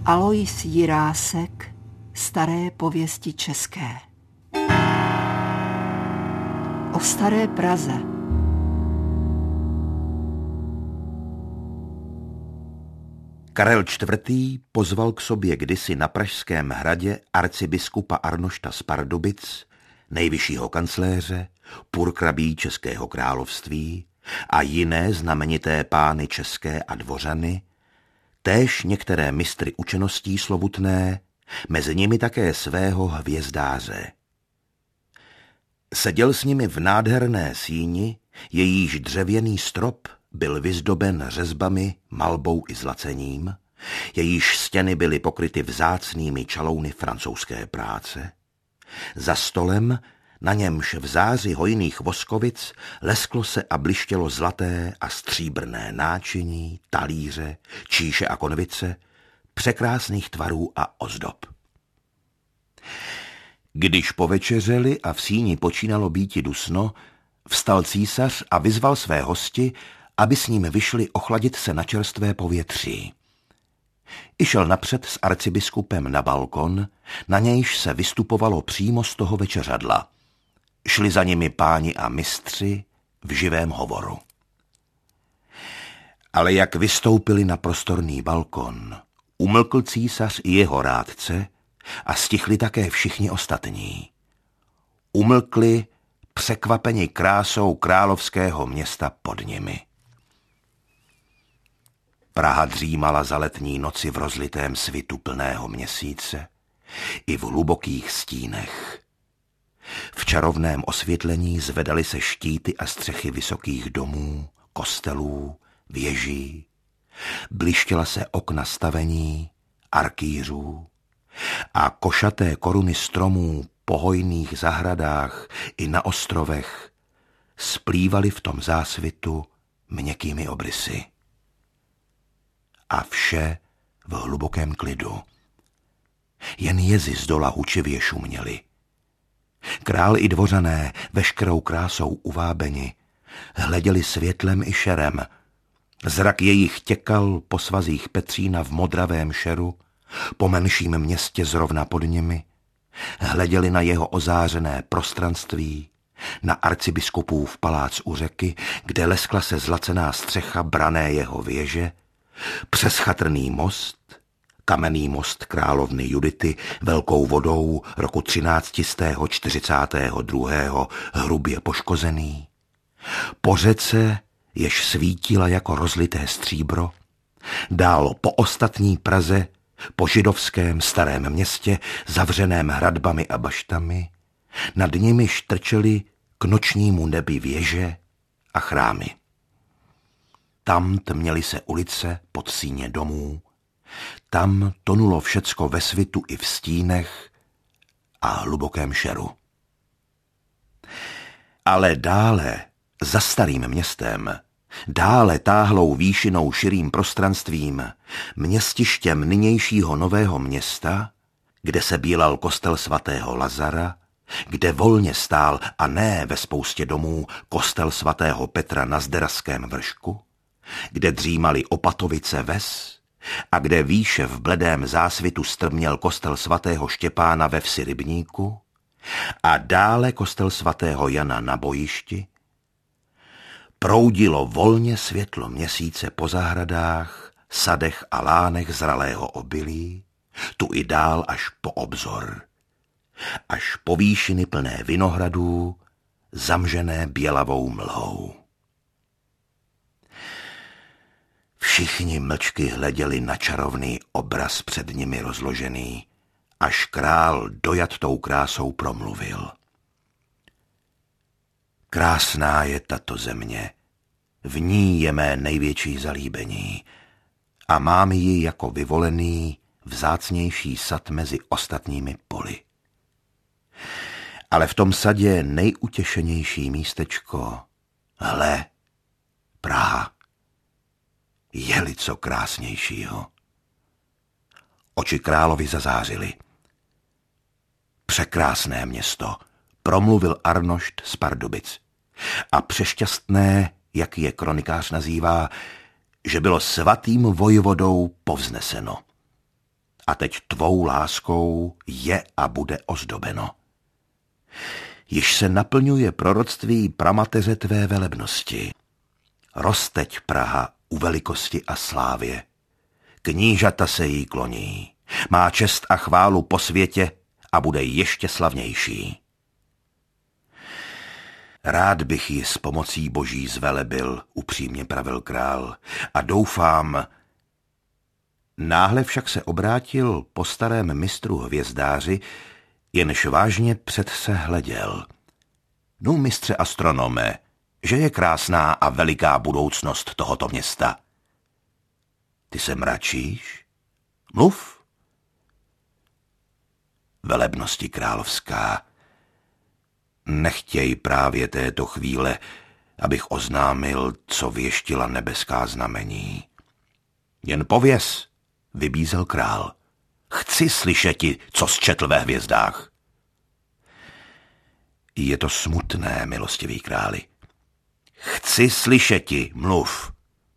Alois Jirásek, Staré pověsti české. O Staré Praze. Karel IV. Pozval k sobě kdysi na Pražském hradě arcibiskupa Arnošta z Pardubic, nejvyššího kancléře, purkrabí Českého království a jiné znamenité pány české a dvořany, též některé mistry učeností slovutné, mezi nimi také svého hvězdáře. Seděl s nimi v nádherné síni, jejíž dřevěný strop byl vyzdoben řezbami, malbou i zlacením, jejíž stěny byly pokryty vzácnými čalouny francouzské práce. Za stolem, na němž v záři hojných voskovic lesklo se a blištělo zlaté a stříbrné náčiní, talíře, číše a konvice, překrásných tvarů a ozdob. Když povečeřeli a v síni počínalo býti dusno, vstal císař a vyzval své hosti, aby s ním vyšli ochladit se na čerstvé povětří. Išel napřed s arcibiskupem na balkon, na nějž se vystupovalo přímo z toho večeřadla. Šli za nimi páni a mistři v živém hovoru. Ale jak vystoupili na prostorný balkon, umlkl císař i jeho rádce a stichli také všichni ostatní. Umlkli překvapeni krásou královského města pod nimi. Praha dřímala za letní noci v rozlitém svitu plného měsíce i v hlubokých stínech. V čarovném osvětlení zvedaly se štíty a střechy vysokých domů, kostelů, věží, blištěla se okna stavení, arkýřů a košaté koruny stromů po hojných zahradách i na ostrovech splývaly v tom zásvitu měkkými obrysy. A vše v hlubokém klidu. Jen jezy zdola hučivě šuměly. Král i dvořané, veškerou krásou uvábeni, hleděli světlem i šerem. Zrak jejich těkal po svazích Petřína v modravém šeru, po menším městě zrovna pod nimi. Hleděli na jeho ozářené prostranství, na arcibiskupův palác u řeky, kde leskla se zlacená střecha brané jeho věže, přes chatrný most, kamenný most královny Judity velkou vodou roku 1342. hrubě poškozený, po řece, jež svítila jako rozlité stříbro, dál po ostatní Praze, po židovském starém městě, zavřeném hradbami a baštami, nad nimi štrčely k nočnímu nebi věže a chrámy. Tam tměly se ulice pod síně domů, tam tonulo všecko ve svitu i v stínech a hlubokém šeru. Ale dále, za starým městem, dále táhlou výšinou širým prostranstvím, městištěm nynějšího Nového Města, kde se bílal kostel svatého Lazara, kde volně stál a ne ve spoustě domů kostel svatého Petra na Zderaském vršku, kde dřímali Opatovice ves a kde výše v bledém zásvitu strměl kostel svatého Štěpána ve vsi Rybníku a dále kostel svatého Jana na Bojišti, proudilo volně světlo měsíce po zahradách, sadech a lánech zralého obilí, tu i dál až po obzor, až po výšiny plné vinohradů, zamžené bělavou mlhou. Všichni mlčky hleděli na čarovný obraz před nimi rozložený, až král dojat tou krásou promluvil. Krásná je tato země, v ní je mé největší zalíbení a mám ji jako vyvolený vzácnější sad mezi ostatními poli. Ale v tom sadě nejutěšenější místečko, hle, Praha. Je-li co krásnějšího. Oči královi zazářily. Překrásné město, promluvil Arnošt z Pardubic. A přešťastné, jak je kronikář nazývá, že bylo svatým vojvodou povzneseno. a teď tvou láskou je a bude ozdobeno. Již se naplňuje proroctví pramateře tvé velebnosti. Rozteď Praha u velikosti a slávě. Knížata se jí kloní. Má čest a chválu po světě a bude ještě slavnější. Rád bych ji s pomocí boží zvelebil, upřímně pravil král, a doufám. Náhle však se obrátil po starém mistru hvězdáři, jenž vážně před se hleděl. No, mistře astronome, že je krásná a veliká budoucnost tohoto města. Ty se mračíš? Mluv. Velebnosti královská, nechtěj právě této chvíle, abych oznámil, co věštila nebeská znamení. Jen pověz, vybízel král. Chci slyšeti, co zčetl ve hvězdách. Je to smutné, milostivý králi. Chci slyšeti, mluv.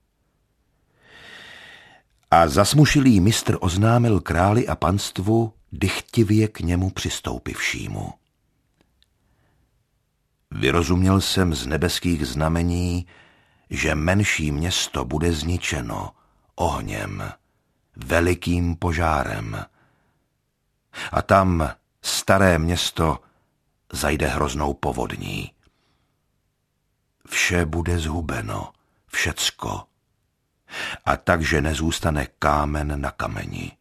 A zasmušilý mistr oznámil králi a panstvu, dychtivě k němu přistoupivšímu. Vyrozuměl jsem z nebeských znamení, že menší město bude zničeno ohněm, velikým požárem. A tam staré město zajde hroznou povodní. Vše bude zhubeno, všecko. A takže nezůstane kámen na kameni.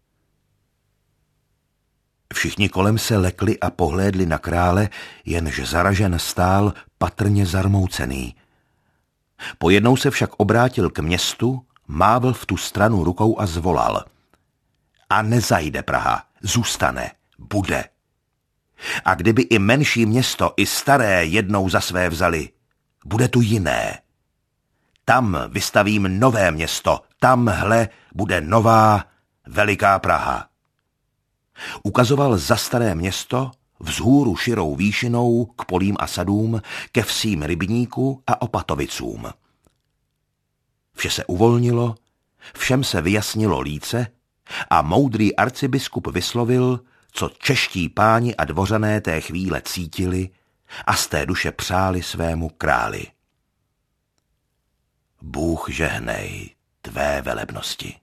Všichni kolem se lekli a pohlédli na krále, jenž zaražen stál patrně zarmoucený. Pojednou se však obrátil k městu, mávl v tu stranu rukou a zvolal. A nezajde Praha, zůstane, bude. A kdyby i menší město, i staré jednou za své vzali, bude tu jiné. Tam vystavím nové město, tamhle bude nová, veliká Praha. Ukazoval za staré město, vzhůru širou výšinou, k polím a sadům, ke vsím rybníku a opatovicům. Vše se uvolnilo, všem se vyjasnilo líce a moudrý arcibiskup vyslovil, co čeští páni a dvořané té chvíle cítili a z té duše přáli svému králi. Bůh žehnej tvé velebnosti.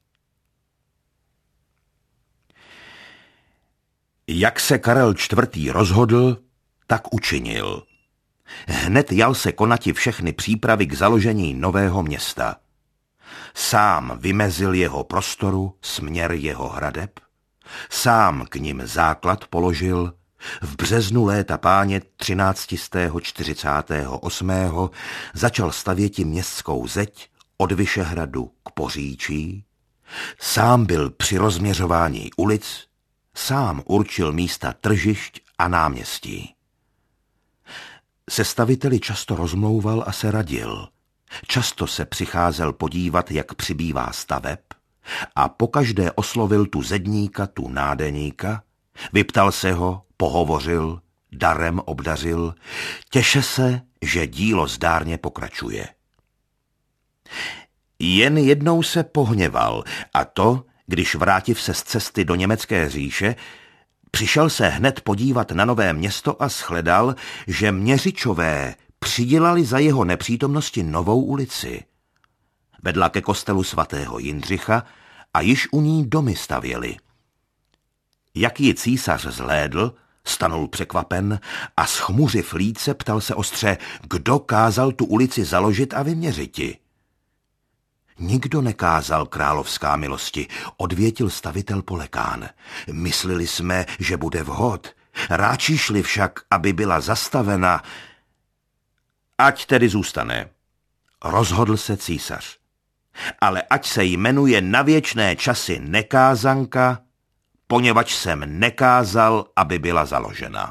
Jak se Karel IV. Rozhodl, tak učinil. Hned jal se konati všechny přípravy k založení nového města. Sám vymezil jeho prostoru, směr jeho hradeb, sám k nim základ položil, v březnu léta páně 1348. začal stavěti městskou zeď od Vyšehradu k Poříčí, sám byl při rozměřování ulic, sám určil místa tržišť a náměstí. Se staviteli často rozmlouval a se radil. Často se přicházel podívat, jak přibývá staveb, a pokaždé oslovil tu zedníka, tu nádeníka, vyptal se ho, pohovořil, darem obdařil, těše se, že dílo zdárně pokračuje. Jen jednou se pohněval, a to, když vrátiv se z cesty do německé říše, přišel se hned podívat na nové město a shledal, že Měřičové přidělali za jeho nepřítomnosti novou ulici. Vedla ke kostelu svatého Jindřicha a již u ní domy stavěli. Jak ji císař zhlédl, stanul překvapen a schmuřiv líce ptal se ostře, kdo kázal tu ulici založit a vyměřiti. Nikdo nekázal, královská milosti, odvětil stavitel Polekán. Myslili jsme, že bude vhod. Ráčíšli však, aby byla zastavena. Ať tedy zůstane, rozhodl se císař. Ale ať se jmenuje na věčné časy nekázanka, poněvadž jsem nekázal, aby byla založena.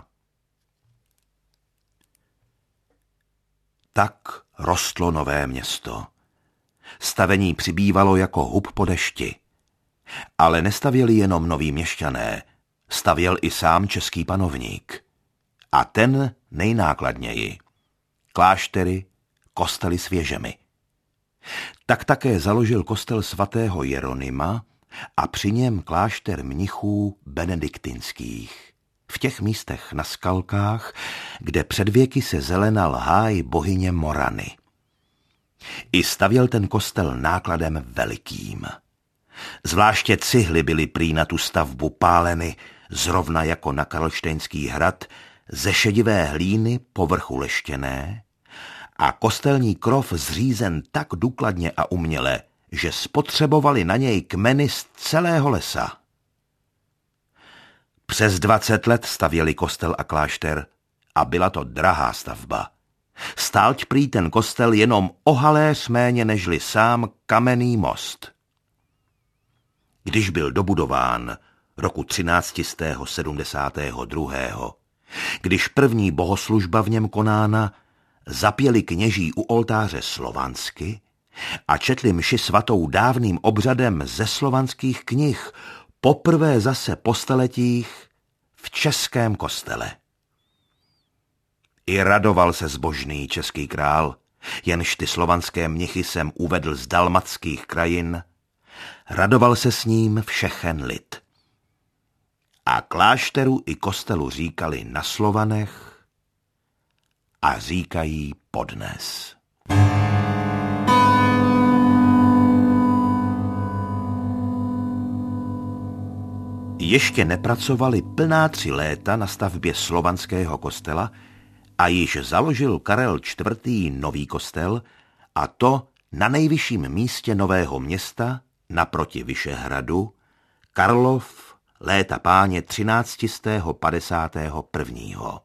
Tak rostlo nové město. Stavení přibývalo jako hub po dešti. Ale nestavěli jenom noví měšťané, stavěl i sám český panovník. A ten nejnákladněji. Kláštery, kostely s věžemi. Tak také založil kostel svatého Jeronima a při něm klášter mnichů benediktinských. V těch místech na skalkách, kde před věky se zelenal háj bohyně Morany. I stavěl ten kostel nákladem velikým. Zvláště cihly byly prý na tu stavbu páleny, zrovna jako na Karlštejnský hrad, ze šedivé hlíny povrchu leštěné, a kostelní krov zřízen tak důkladně a uměle, že spotřebovali na něj kmeny z celého lesa. Přes 20 let stavěli kostel a klášter a byla to drahá stavba. Stált prý ten kostel jenom o haléř méně nežli sám kamenný most. Když byl dobudován roku 1372., když první bohoslužba v něm konána, zapěli kněží u oltáře slovansky a četli mši svatou dávným obřadem ze slovanských knih, poprvé zase po staletích v českém kostele. I radoval se zbožný český král, jenž ty slovanské mnichy sem uvedl z dalmatských krajin, radoval se s ním všechen lid. A klášteru i kostelu říkali na Slovanech a říkají podnes. Ještě nepracovali plná 3 léta na stavbě slovanského kostela a již založil Karel IV. Nový kostel, a to na nejvyšším místě Nového Města, naproti Vyšehradu, Karlov, léta páně 1351.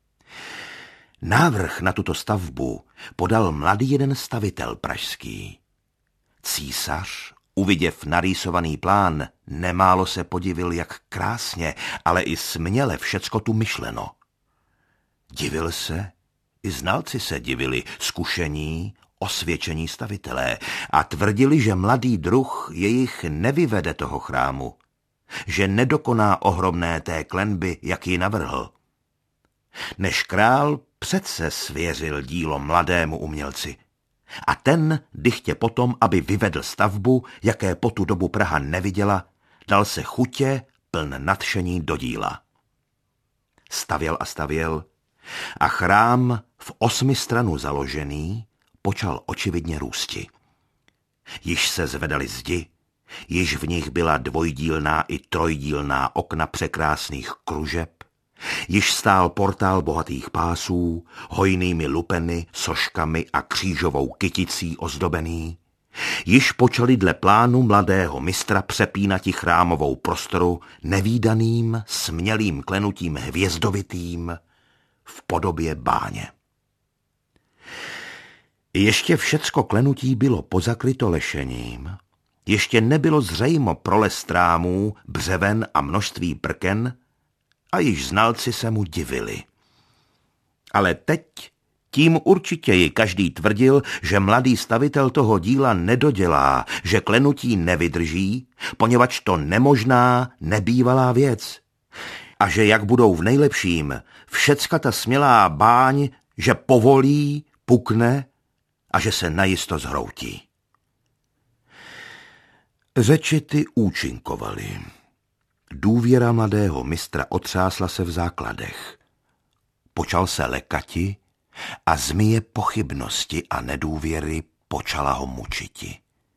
Návrh na tuto stavbu podal mladý jeden stavitel pražský. Císař, uviděv narýsovaný plán, nemálo se podivil, jak krásně, ale i směle všecko tu myšleno. Divil se, i znalci se divili, zkušení, osvědčení stavitelé, a tvrdili, že mladý druh jejich nevyvede toho chrámu, že nedokoná ohromné té klenby, jak ji navrhl. Než král přece svěřil dílo mladému umělci. A ten, dychtě potom, aby vyvedl stavbu, jaké po tu dobu Praha neviděla, dal se chutě pln nadšení do díla. Stavěl a stavěl a chrám v 8 stranu založený počal očividně růsti. Již se zvedaly zdi, již v nich byla dvojdílná i trojdílná okna překrásných kružeb, již stál portál bohatých pásů, hojnými lupeny, soškami a křížovou kyticí ozdobený. Již počali dle plánu mladého mistra přepínati chrámovou prostoru nevídaným, smělým klenutím hvězdovitým v podobě báně. Ještě všecko klenutí bylo pozakryto lešením, ještě nebylo zřejmo prolez strámů, břeven a množství prken, a již znalci se mu divili. Ale teď tím určitěji každý tvrdil, že mladý stavitel toho díla nedodělá, že klenutí nevydrží, poněvadž to nemožná, nebývalá věc. A že jak budou v nejlepším všecka ta smělá báň, že povolí, pukne a že se najisto zhroutí. Řeči ty účinkovaly. Důvěra mladého mistra otřásla se v základech. Počal se lekati a zmije pochybnosti a nedůvěry počala ho mučiti.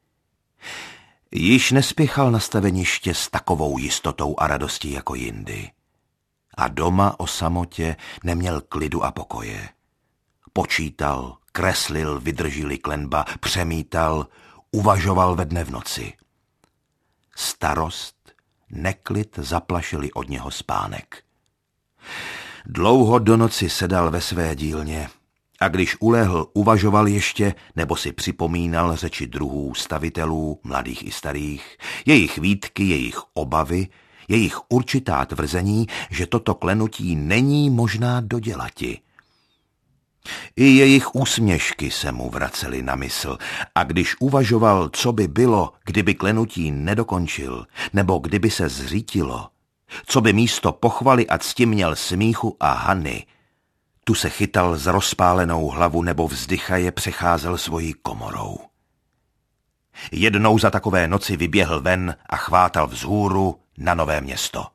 Již nespěchal na staveniště s takovou jistotou a radostí jako jindy. A doma o samotě neměl klidu a pokoje. Počítal, kreslil, vydrží-li klenba, přemítal, uvažoval ve dne v noci. Starost, neklid zaplašili od něho spánek. Dlouho do noci sedal ve své dílně a když ulehl, uvažoval ještě nebo si připomínal řeči druhů stavitelů, mladých i starých, jejich výtky, jejich obavy, jejich určitá tvrzení, že toto klenutí není možná dodělati. I jejich úsměšky se mu vracely na mysl a když uvažoval, co by bylo, kdyby klenutí nedokončil, nebo kdyby se zřítilo, co by místo pochvaly a cti měl smíchu a hany, tu se chytal za rozpálenou hlavu nebo vzdychaje přecházel svojí komorou. Jednou za takové noci vyběhl ven a chvátal vzhůru na Nové Město.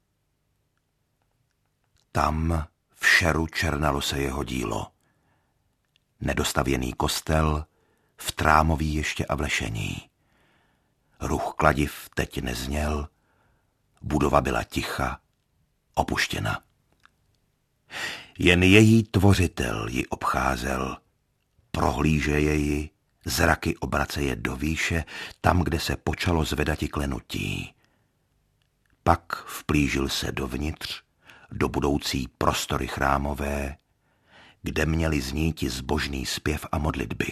Tam v šeru černalo se jeho dílo. Nedostavěný kostel, v trámoví ještě a vlešení. Ruch kladiv teď nezněl, budova byla ticha, opuštěna. Jen její tvořitel ji obcházel, prohlížeje ji, zraky obraceje do výše, tam, kde se počalo zvedati klenutí. Pak vplížil se dovnitř, do budoucí prostory chrámové, kde měli zníti zbožný zpěv a modlitby.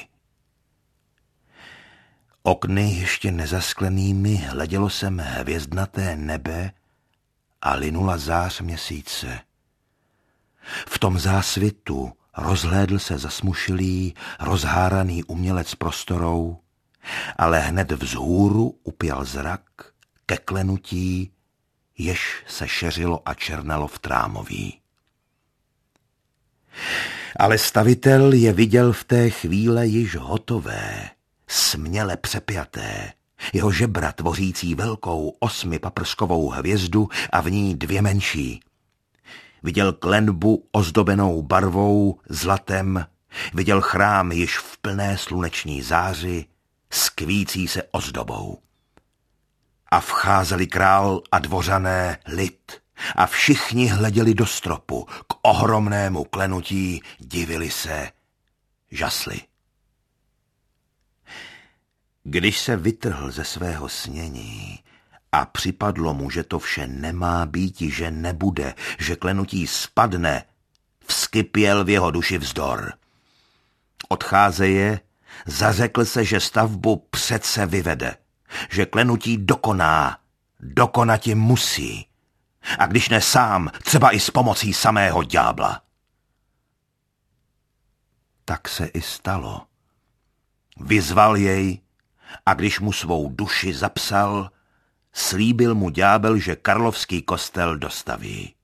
Okny ještě nezasklenými hledělo sem hvězdnaté nebe a linula zář měsíce. V tom zásvitu rozhlédl se zasmušilý, rozháraný umělec prostorou, ale hned vzhůru upěl zrak ke klenutí, jež se šeřilo a černalo v trámoví. Ale stavitel je viděl v té chvíle již hotové, směle přepjaté, jeho žebra tvořící velkou 8paprskovou hvězdu a v ní 2 menší. Viděl klenbu ozdobenou barvou, zlatem, viděl chrám již v plné sluneční záři, skvící se ozdobou. A vcházeli král a dvořané, lid, a všichni hleděli do stropu, k ohromnému klenutí, divili se, žasli. Když se vytrhl ze svého snění a připadlo mu, že to vše nemá býti, že nebude, že klenutí spadne, vzkypěl v jeho duši vzdor. Odcházeje, zařekl se, že stavbu přece vyvede, že klenutí dokoná, dokonati musí. A když ne sám, třeba i s pomocí samého ďábla. Tak se i stalo. Vyzval jej a když mu svou duši zapsal, slíbil mu ďábel, že Karlovský kostel dostaví.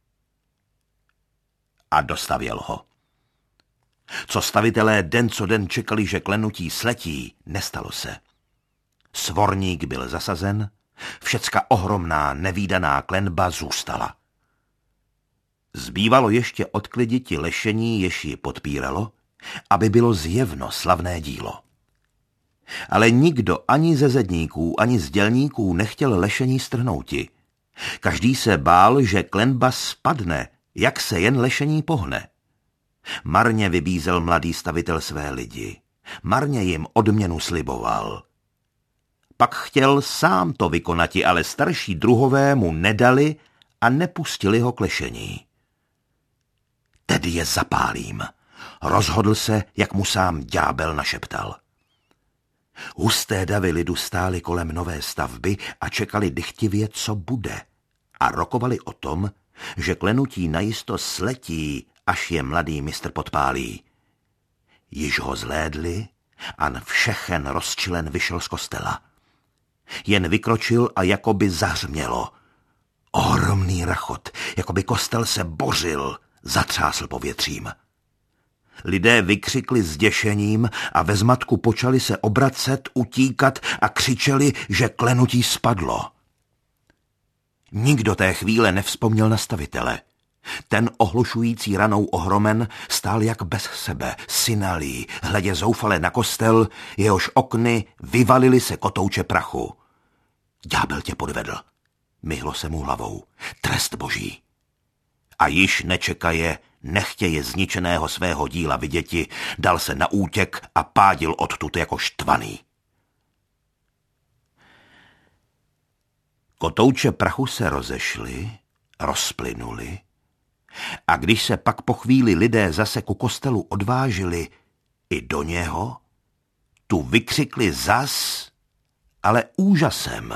A dostavěl ho. Co stavitelé den co den čekali, že klenutí sletí, nestalo se. Svorník byl zasazen, všecka ohromná nevídaná klenba zůstala. Zbývalo ještě odkliditi lešení, jež ji podpíralo, aby bylo zjevno slavné dílo. Ale nikdo ani ze zedníků, ani z dělníků nechtěl lešení strhnouti. Každý se bál, že klenba spadne, jak se jen lešení pohne. Marně vybízel mladý stavitel své lidi. Marně jim odměnu sliboval. Pak chtěl sám to vykonati, ale starší druhové mu nedali a nepustili ho k lešení. Tedy je zapálím. Rozhodl se, jak mu sám ďábel našeptal. Husté davy lidu stály kolem nové stavby a čekali dychtivě, co bude. A rokovali o tom, že klenutí najisto sletí, až je mladý mistr podpálí. Již ho zhlédli a všechen rozčilen vyšel z kostela. Jen vykročil a jakoby zahřmělo. Ohromný rachot, jakoby kostel se bořil, zatřásl povětřím. Lidé vykřikli zděšením a ve zmatku počali se obracet, utíkat a křičeli, že klenutí spadlo. Nikdo té chvíle nevzpomněl na stavitele. Ten ohlušující ranou ohromen stál jak bez sebe, synalý, hledě zoufale na kostel, jehož okny vyvalily se kotouče prachu. Ďábel tě podvedl, myhlo se mu hlavou, trest boží. A již nečekaje, nechtěje zničeného svého díla viděti, dal se na útěk a pádil odtud jako štvaný. Kotouče prachu se rozešly, rozplynuli, a když se pak po chvíli lidé zase ku kostelu odvážili i do něho, tu vykřikli zas, ale úžasem.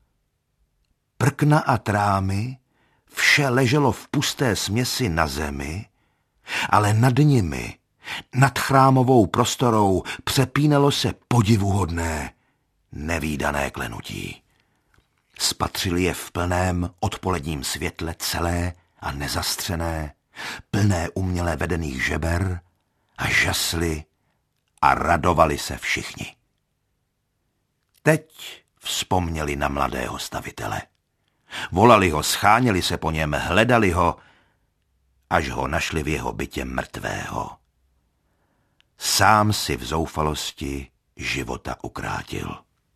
Prkna a trámy, vše leželo v pusté směsi na zemi, ale nad nimi, nad chrámovou prostorou, přepínalo se podivuhodné, nevídané klenutí. Spatřili je v plném odpoledním světle celé a nezastřené, plné uměle vedených žeber a žasli a radovali se všichni. teď vzpomněli na mladého stavitele. Volali ho, scháněli se po něm, hledali ho, až ho našli v jeho bytě mrtvého. Sám si v zoufalosti života ukrátil.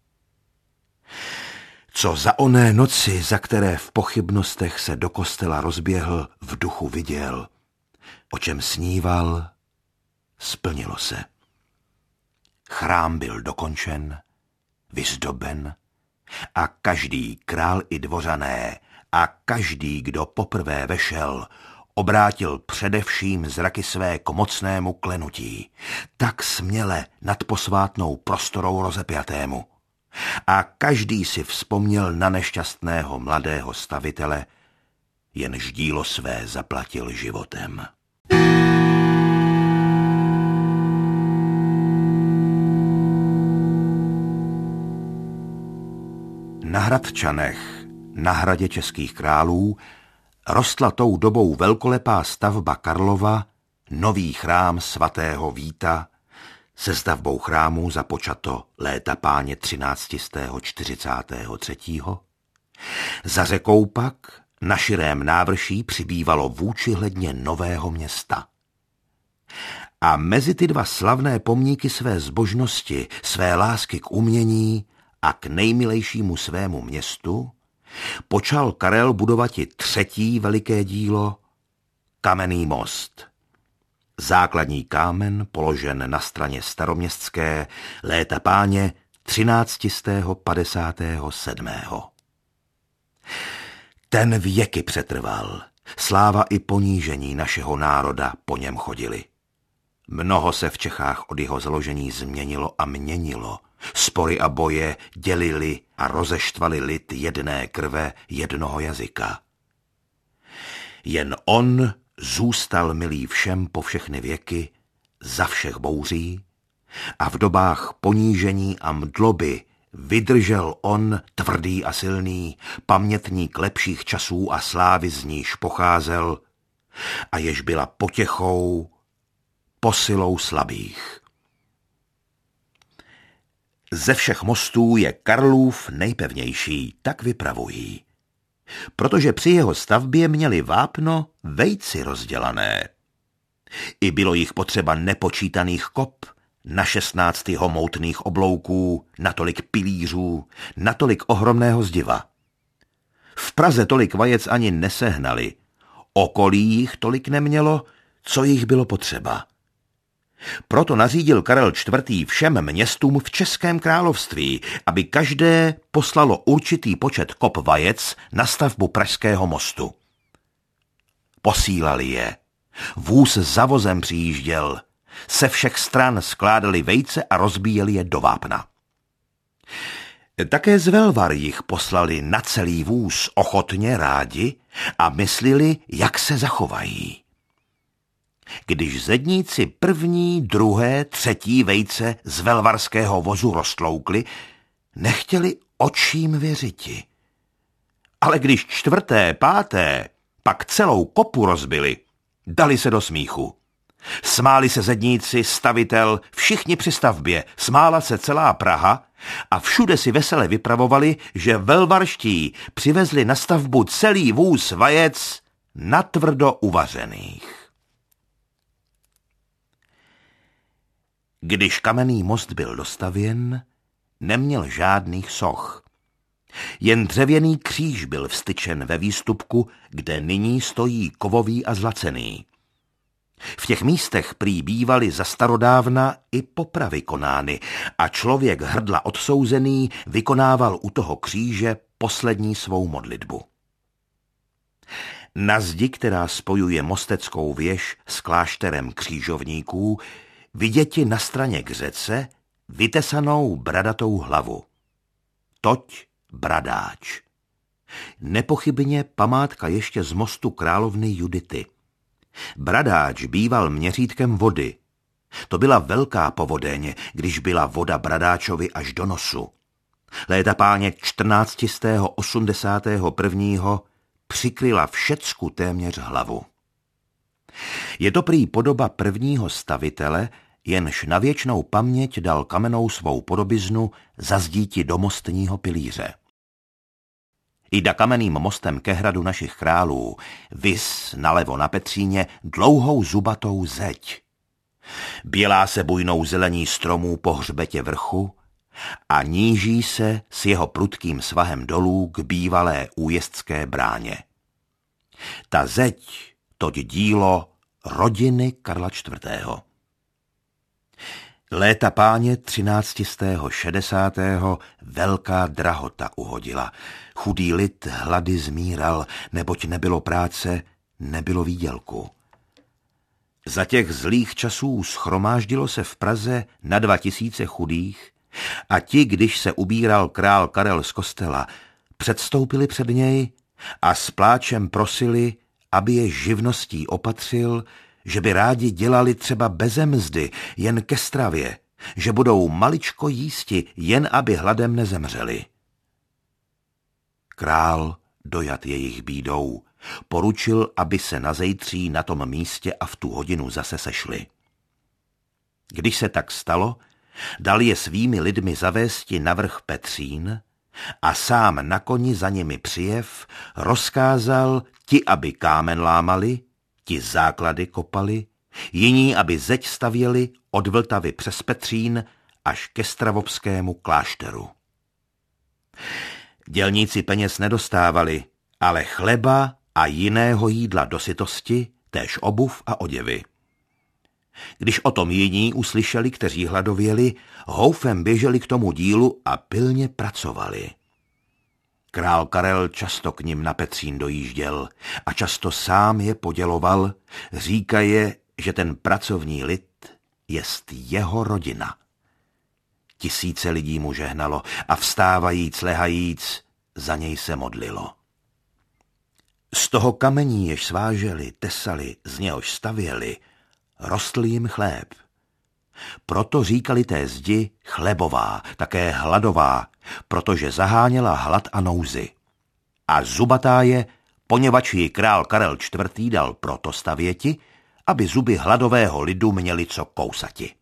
Co za oné noci, za které v pochybnostech se do kostela rozběhl, v duchu viděl, o čem sníval, splnilo se. Chrám byl dokončen, vyzdoben a každý král i dvořané a každý, kdo poprvé vešel, obrátil především zraky své k mocnému klenutí, tak směle nad posvátnou prostorou rozepjatému. A každý si vzpomněl na nešťastného mladého stavitele, jenž dílo své zaplatil životem. Na Hradčanech, na hradě českých králů, rostla tou dobou velkolepá stavba Karlova, nový chrám svatého Víta, se stavbou chrámu započato léta páně 1343. Za řekou pak na širém návrší přibývalo vůčihledně nového města. A mezi ty dva slavné pomníky své zbožnosti, své lásky k umění a k nejmilejšímu svému městu počal Karel budovati třetí veliké dílo, Kamenný most. Základní kámen položen na straně staroměstské léta páně 1357. Ten věky přetrval, sláva i ponížení našeho národa po něm chodili. Mnoho se v Čechách od jeho založení změnilo a měnilo. Spory a boje dělili a rozeštvali lid jedné krve, jednoho jazyka. Jen on zůstal milý všem po všechny věky, za všech bouří, a v dobách ponížení a mdloby vydržel on tvrdý a silný, pamětník lepších časů a slávy z níž pocházel, a jež byla potěchou, posilou slabých. Ze všech mostů je Karlův nejpevnější, tak vypravují, protože při jeho stavbě měli vápno vejci rozdělané. I bylo jich potřeba nepočítaných kop, na 16 homoutných oblouků, natolik pilířů, natolik ohromného zdiva. V Praze tolik vajec ani nesehnali, okolí jich tolik nemělo, co jich bylo potřeba. Proto nařídil Karel IV. Všem městům v Českém království, aby každé poslalo určitý počet kop vajec na stavbu Pražského mostu. Posílali je. Vůz za vozem přijížděl. Se všech stran skládali vejce a rozbíjeli je do vápna. Také z Velvar jich poslali na celý vůz ochotně rádi a myslili, jak se zachovají. Když zedníci první, druhé, třetí vejce z velvarského vozu roztloukli, nechtěli očím věřiti. Ale když čtvrté, páté, pak celou kopu rozbili, dali se do smíchu. Smáli se zedníci, stavitel, všichni při stavbě, smála se celá Praha a všude si vesele vypravovali, že velvarští přivezli na stavbu celý vůz vajec natvrdo uvařených. Když Kamenný most byl dostavěn, neměl žádných soch. Jen dřevěný kříž byl vstyčen ve výstupku, kde nyní stojí kovový a zlacený. V těch místech prý bývaly za starodávna i popravy konány a člověk hrdla odsouzený vykonával u toho kříže poslední svou modlitbu. Na zdi, která spojuje Mosteckou věž s klášterem křížovníků, viděti na straně k řece vytesanou bradatou hlavu. Toť bradáč. Nepochybně památka ještě z mostu královny Judity. Bradáč býval měřítkem vody. To byla velká povodeň, když byla voda bradáčovi až do nosu. Léta páně 1481. přikryla všecku téměř hlavu. Je to prý podoba prvního stavitele, jenž na věčnou paměť dal kamennou svou podobiznu zazdíti do mostního pilíře. Jda kamenným mostem ke hradu našich králů, vis nalevo na Petříně dlouhou zubatou zeď. Bělá se bujnou zelení stromů po hřbetě vrchu a níží se s jeho prudkým svahem dolů k bývalé újezdské bráně. Ta zeď, toť dílo rodiny Karla IV. Léta páně 1360. velká drahota uhodila. Chudý lid hlady zmíral, neboť nebylo práce, nebylo výdělku. Za těch zlých časů schromáždilo se v Praze na 2000 chudých a ti, když se ubíral král Karel z kostela, předstoupili před něj a s pláčem prosili, aby je živností opatřil, že by rádi dělali třeba beze mzdy, jen ke stravě, že budou maličko jísti, jen aby hladem nezemřeli. Král, dojat jejich bídou, poručil, aby se nazejtří na tom místě a v tu hodinu zase sešli. Když se tak stalo, dal je svými lidmi zavésti na vrch Petřín a sám na koni za nimi přijev rozkázal ti, aby kámen lámali, ti základy kopali, jiní, aby zeď stavěli od Vltavy přes Petřín až ke Stravovskému klášteru. Dělníci peněz nedostávali, ale chleba a jiného jídla do sytosti, též obuv a oděvy. Když o tom jiní uslyšeli, kteří hladověli, houfem běželi k tomu dílu a pilně pracovali. Král Karel často k nim na Petřín dojížděl a často sám je poděloval, říkaje, že ten pracovní lid jest jeho rodina. Tisíce lidí mu žehnalo a vstávajíc, lehajíc, za něj se modlilo. Z toho kamení, jež sváželi, tesali, z něhož stavěli, rostl jim chléb. Proto říkali té zdi chlebová, také hladová, protože zaháněla hlad a nouzi. A zubatá je, poněvadž ji král Karel IV. Dal proto stavěti, aby zuby hladového lidu měli co kousati.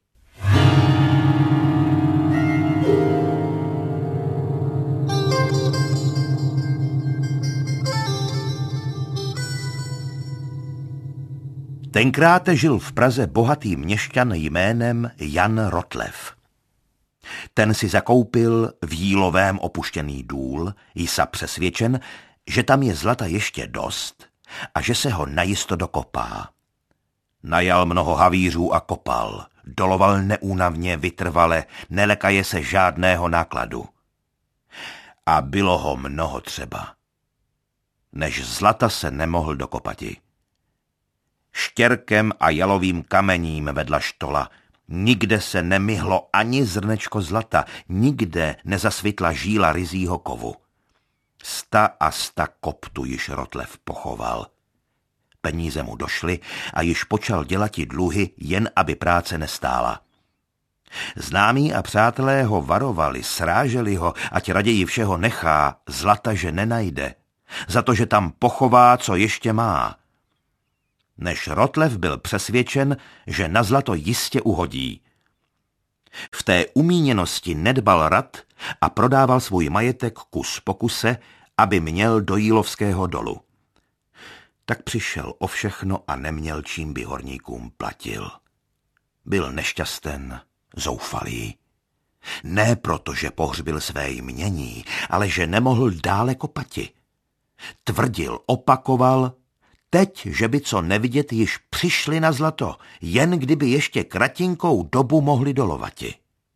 Tenkrát žil v Praze bohatý měšťan jménem Jan Rotlev. Ten si zakoupil v Jílovém opuštěný důl, jsa přesvědčen, že tam je zlata ještě dost a že se ho najisto dokopá. Najal mnoho havířů a kopal, doloval neúnavně, vytrvale, nelekaje se žádného nákladu. A bylo ho mnoho třeba. Než zlata se nemohl dokopati. Štěrkem a jalovým kamením vedla štola. Nikde se nemyhlo ani zrnečko zlata, nikde nezasvitla žíla ryzího kovu. 100 a 100 koptu již Rotlev pochoval. Peníze mu došly a již počal dělati dluhy, jen aby práce nestála. Známí a přátelé ho varovali, sráželi ho, ať raději všeho nechá, zlata že nenajde, za to, že tam pochová, co ještě má. Než Rotlev byl přesvědčen, že na zlato jistě uhodí. V té umíněnosti nedbal rad a prodával svůj majetek kus po kuse, aby měl do Jílovského dolu. Tak přišel o všechno a neměl, čím by horníkům platil. Byl nešťasten, zoufalý. Ne proto, že pohřbil své jmění, ale že nemohl dále kopati. Tvrdil, opakoval, teď, že by co nevidět, již přišli na zlato, jen kdyby ještě kratinkou dobu mohli dolovati.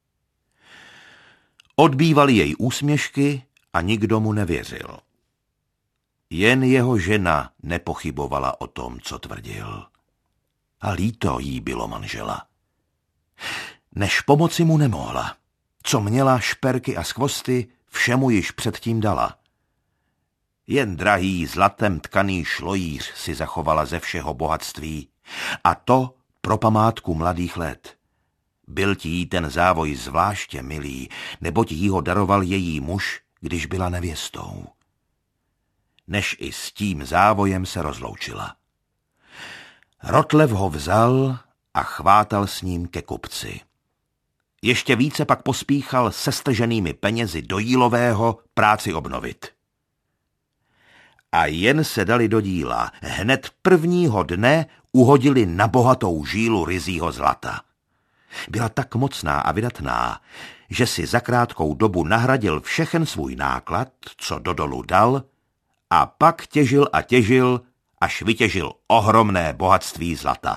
Odbývaly jej úsměšky a nikdo mu nevěřil. Jen jeho žena nepochybovala o tom, co tvrdil. A líto jí bylo manžela. Než pomoci mu nemohla. Co měla, šperky a skvosty, všemu již předtím dala. Jen drahý zlatem tkaný šlojíř si zachovala ze všeho bohatství. A to pro památku mladých let. Byl ti jí ten závoj zvláště milý, neboť jí ho daroval její muž, když byla nevěstou. Než i s tím závojem se rozloučila. Rotlev ho vzal a chvátal s ním ke kupci. Ještě více pak pospíchal se strženými penězi do Jílového práci obnovit. A jen se dali do díla, hned prvního dne uhodili na bohatou žílu ryzího zlata. Byla tak mocná a vydatná, že si za krátkou dobu nahradil všechen svůj náklad, co do dolu dal, a pak těžil a těžil, až vytěžil ohromné bohatství zlata.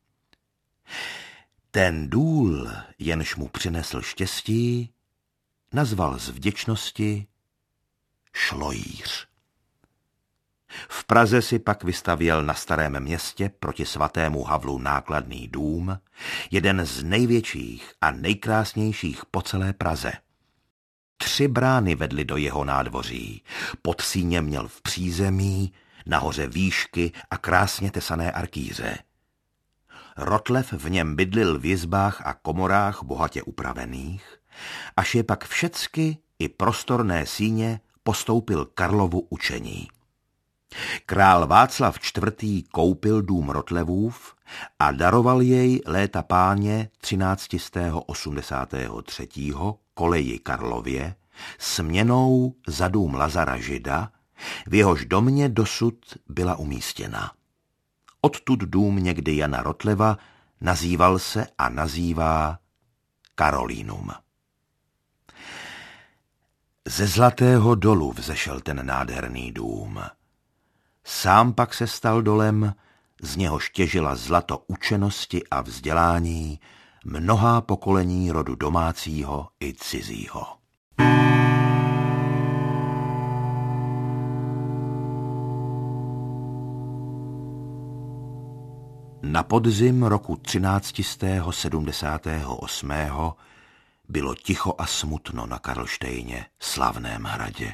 Ten důl, jenž mu přinesl štěstí, nazval z vděčnosti Šlojíř. V Praze si pak vystavěl na Starém Městě proti svatému Havlu nákladný dům, jeden z největších a nejkrásnějších po celé Praze. 3 brány vedly do jeho nádvoří, pod síně měl v přízemí, nahoře výšky a krásně tesané arkýře. Rotlev v něm bydlil v jizbách a komorách bohatě upravených, až je pak všecky i prostorné síně postoupil Karlovu učení. Král Václav IV. Koupil dům Rotlevův a daroval jej léta páně 1383. koleji Karlově směnou za dům Lazara Žida, v jehož domě dosud byla umístěna. Odtud dům někdy Jana Rotleva nazýval se a nazývá Karolínum. Ze Zlatého dolu vzešel ten nádherný dům. Sám pak se stal dolem, z něhož těžila zlato učenosti a vzdělání mnohá pokolení rodu domácího i cizího. Na podzim roku 1378. bylo ticho a smutno na Karlštejně, slavném hradě.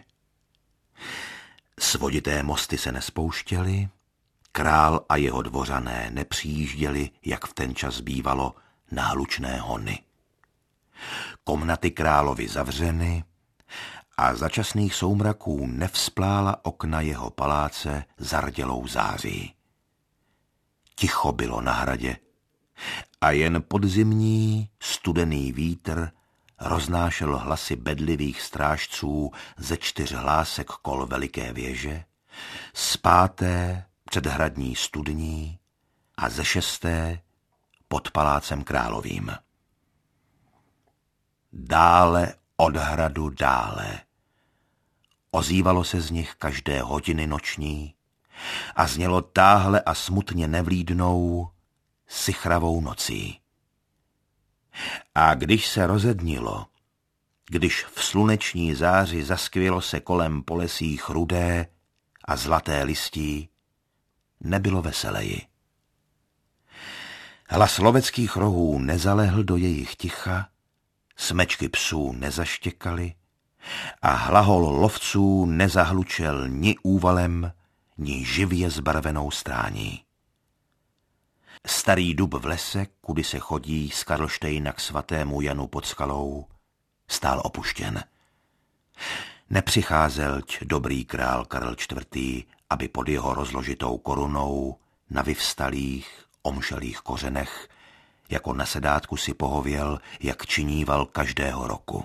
Svodité mosty se nespouštěly, král a jeho dvořané nepřijížděli, jak v ten čas bývalo, na hlučné hony. Komnaty královi zavřeny a za časných soumraků nevzplála okna jeho paláce zardělou září. Ticho bylo na hradě a jen podzimní studený vítr roznášel hlasy bedlivých strážců ze 4 hlásek kol veliké věže, z 5. předhradní studní a ze 6. pod palácem královým. Dále od hradu dále. Ozývalo se z nich každé hodiny noční a znělo táhle a smutně nevlídnou sichravou nocí. A když se rozednilo, když v sluneční záři zaskvělo se kolem po lesích rudé a zlaté listí, nebylo veseleji. Hlas loveckých rohů nezalehl do jejich ticha, smečky psů nezaštěkaly a hlahol lovců nezahlučel ni úvalem, ni živě zbarvenou strání. Starý dub v lese, kudy se chodí z Karlštejna k svatému Janu pod skalou, stál opuštěn. Nepřicházelť dobrý král Karel IV., aby pod jeho rozložitou korunou na vyvstalých, omšelých kořenech jako na sedátku si pohověl, jak činíval každého roku.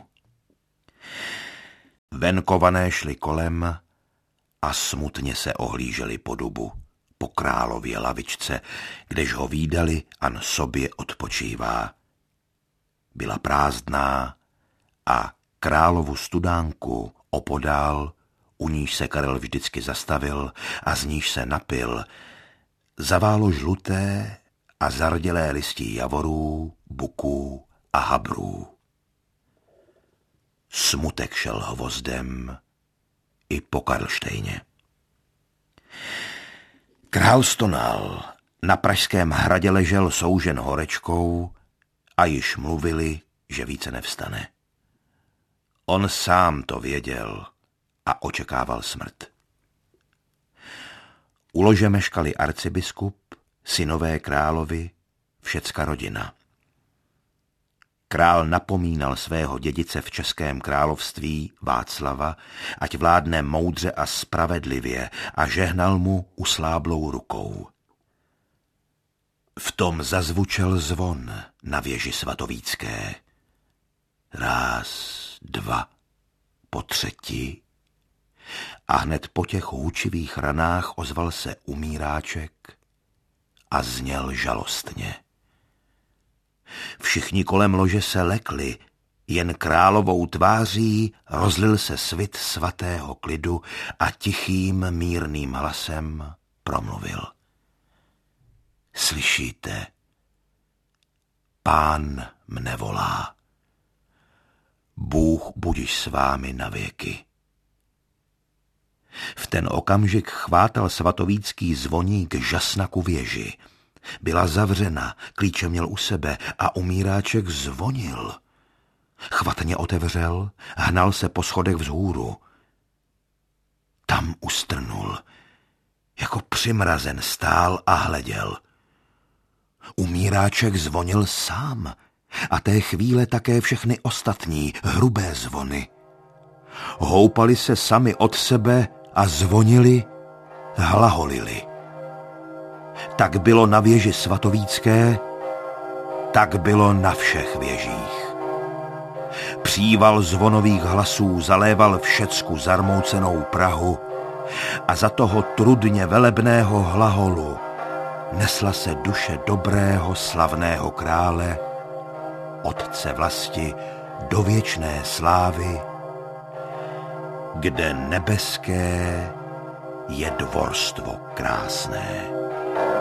Venkované šli kolem a smutně se ohlíželi po dubu, po králově lavičce, kdež ho vídali a na sobě odpočívá. Byla prázdná a královu studánku opodál, u níž se Karel vždycky zastavil a z níž se napil, zaválo žluté a zardělé listí javorů, buků a habrů. Smutek šel hvozdem i po Karlštejně. Král stonal, na Pražském hradě ležel soužen horečkou a již mluvili, že více nevstane. On sám to věděl a očekával smrt. U lože meškali arcibiskup, synové královi, všecka rodina. Král napomínal svého dědice v Českém království Václava, ať vládne moudře a spravedlivě, a žehnal mu usláblou rukou. V tom zazvučel zvon na věži svatovícké. Raz, dva, po třetí. A hned po těch hůčivých ranách ozval se umíráček a zněl žalostně. Všichni kolem lože se lekli, jen královou tváří rozlil se svit svatého klidu a tichým mírným hlasem promluvil. Slyšíte? Pán mne volá. Bůh budiž s vámi na věky. V ten okamžik chvátal svatovícký zvoník žasna ku věži. Byla zavřena, klíče měl u sebe a umíráček zvonil. Chvatně otevřel, hnal se po schodech vzhůru. Tam ustrnul, jako přimrazen stál a hleděl. Umíráček zvonil sám a té chvíle také všechny ostatní hrubé zvony. Houpali se sami od sebe a zvonili, hlaholili. Tak bylo na věži svatovícké, tak bylo na všech věžích. Příval zvonových hlasů zaléval všecku zarmoucenou Prahu a za toho trudně velebného hlaholu nesla se duše dobrého slavného krále, otce vlasti do věčné slávy, kde nebeské je dvorstvo krásné.